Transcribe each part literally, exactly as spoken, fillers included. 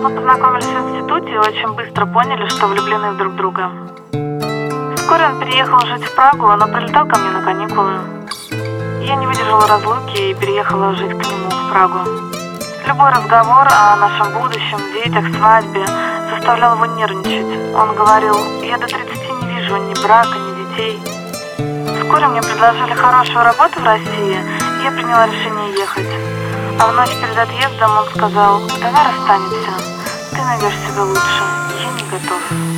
Мы познакомились в институте и очень быстро поняли, что влюблены в друг друга. Вскоре он переехал жить в Прагу, но прилетал ко мне на каникулы. Я не выдержала разлуки и переехала жить к нему в Прагу. Любой разговор о нашем будущем, детях, свадьбе заставлял его нервничать. Он говорил: я до тридцати не вижу ни брака, ни детей. Вскоре мне предложили хорошую работу в России, и я приняла решение ехать. А в ночь перед отъездом он сказал: давай расстанемся, ты найдешь себя лучше, я не готов.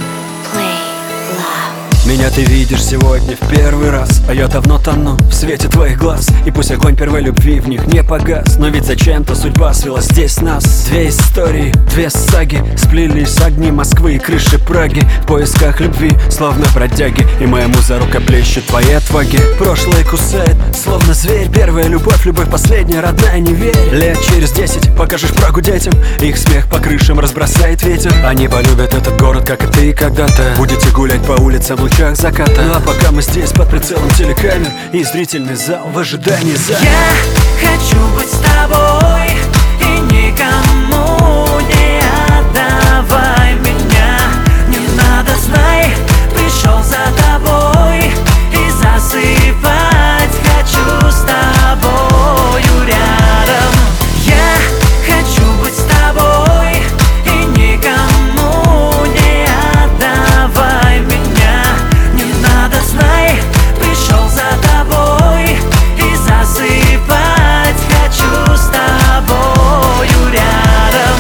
Меня ты видишь сегодня в первый раз, а я давно тону в свете твоих глаз. И пусть огонь первой любви в них не погас, но ведь зачем-то судьба свела здесь нас. Две истории, две саги сплелись огни Москвы и крыши Праги в поисках любви, словно бродяги. И моя муза рукоплещет твоей отваги. Прошлое кусает, словно зверь. Первая любовь, любовь последняя, родная, не верь. Лет через десять покажешь Прагу детям, их смех по крышам разбросает ветер. Они полюбят этот город, как и ты когда-то. Будете гулять по улицам в лучах заката. Ну а пока мы здесь под прицелом телекамер и зрительный зал в ожидании за. Я хочу быть с тобой и никому не отдавай меня. Не надо, знай, пришел за тобой и засыпать хочу с тобою рядом. Я хочу быть с тобой и никому не отдавай меня. Не надо, знай, пришел за тобой и засыпать хочу с тобою рядом.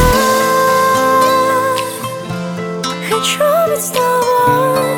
Я хочу быть с тобой.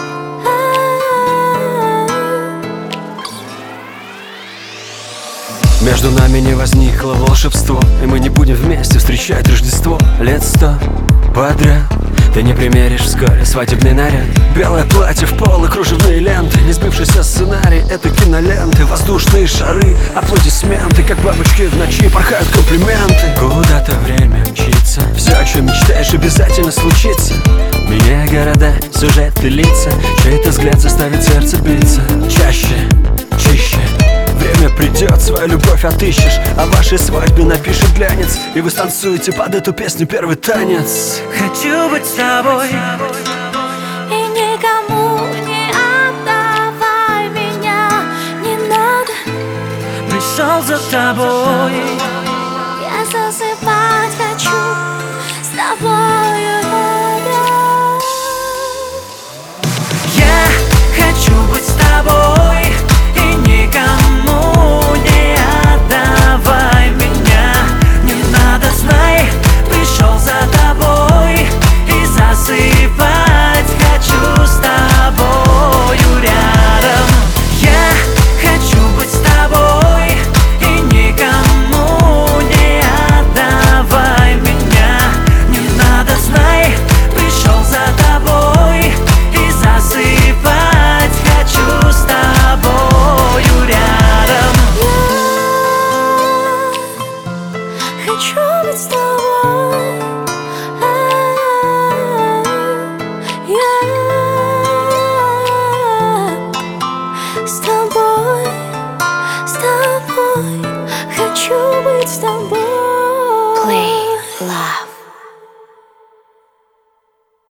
Между нами не возникло волшебство, и мы не будем вместе встречать Рождество. Лет сто подряд ты не примеришь вскоре свадебный наряд. Белое платье в пол и кружевные ленты, не сбывшийся сценарий этой киноленты. Воздушные шары, аплодисменты, как бабочки в ночи порхают комплименты. Куда-то время мчится, все, о чем мечтаешь, обязательно случится. Меняя города, сюжеты, лица, чей-то взгляд заставит сердце биться. Чаще, чище, время придет, свою любовь отыщешь, а вашей свадьбе напишет глянец, и вы станцуете под эту песню первый танец. Хочу быть с тобой И никому не отдавай меня. Не надо. пришел за тобой.